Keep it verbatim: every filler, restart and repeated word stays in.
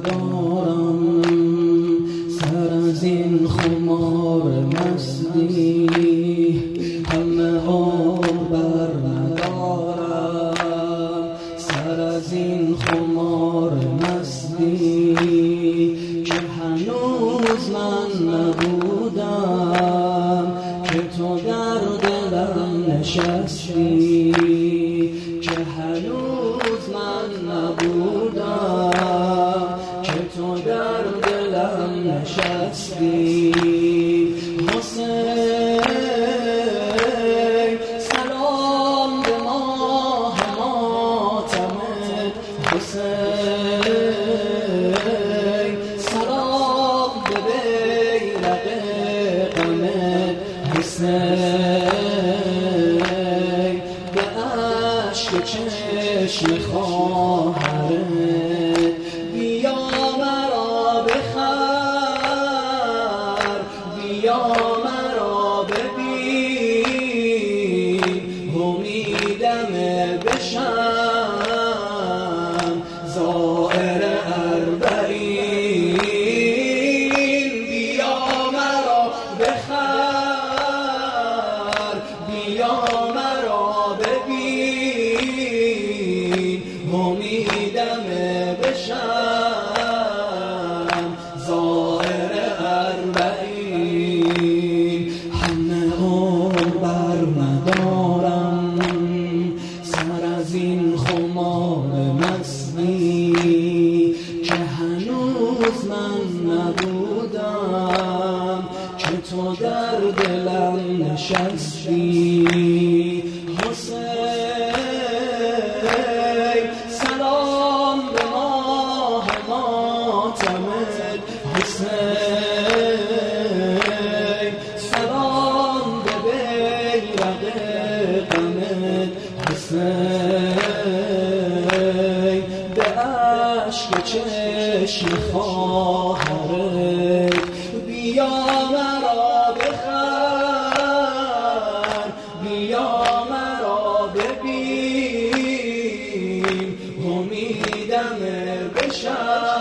ندارم، سر از این خمار مستی همه عمر بر ندارم، سر از این خمار مستی که هنوز من نبودم که تو در دلم نشستی، که هنوز من نبودم که تو در دلم نشستی. حسین سلام به ماه ماتمت، حسین سلام به بیرق غمت، حسین به عشق چشم خواهرت بیا مرا بخر، بیا مرا ببین، امیدم بشم زائر اربعین، بیا مرا بخر، بیا مرا ببین، امیدم بشم زائر اربعین. همه عمر بر ندارم، سر از این خمار مستی که هنوز من نبودم که تو در دلم نشستی. حسین سلام به ماه ماتمت، حسین سلام به بیرق غمت، حسین به عشق چشم خواهرت بیا مرا بخر، بیا مرا ببین، امیدم بشم